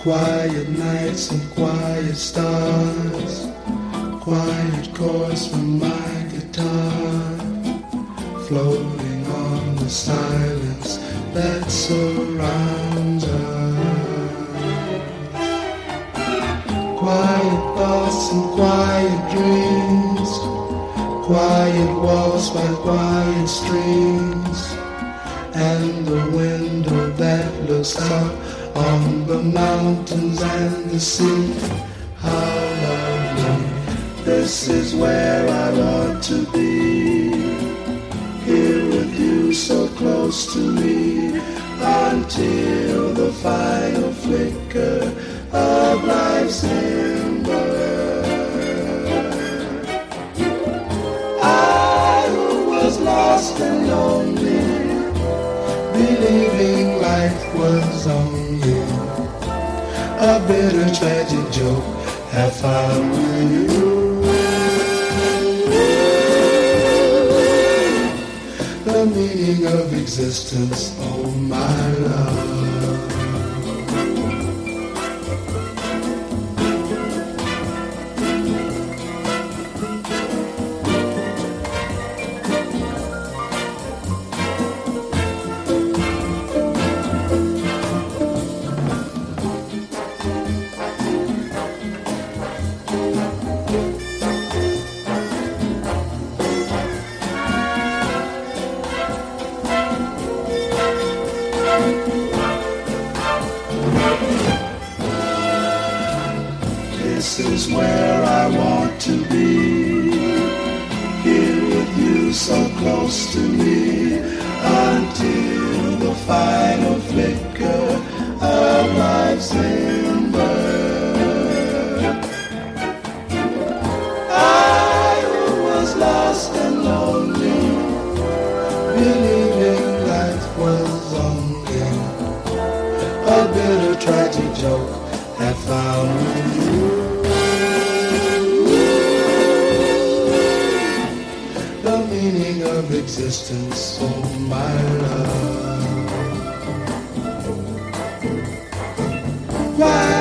Quiet nights and quiet stars, quiet chords from my guitar, floating on the silence that surrounds us. Quiet thoughts and quiet dreams, quiet walks by quiet streams, and the window that looks up on the mountains and the sea. How lovely, this is where I want to be, here with you so close to me, until the final flicker of life's ember. I who was lost and lonely, believing life was only a bitter tragic joke, have found you. The meaning of existence, oh my love. This is where I want to be, here with you so close to me, until the final flicker of life's ember. I who was lost and lonely, believing life was only a bitter tragic joke, have found you. The meaning of existence, oh my love. Why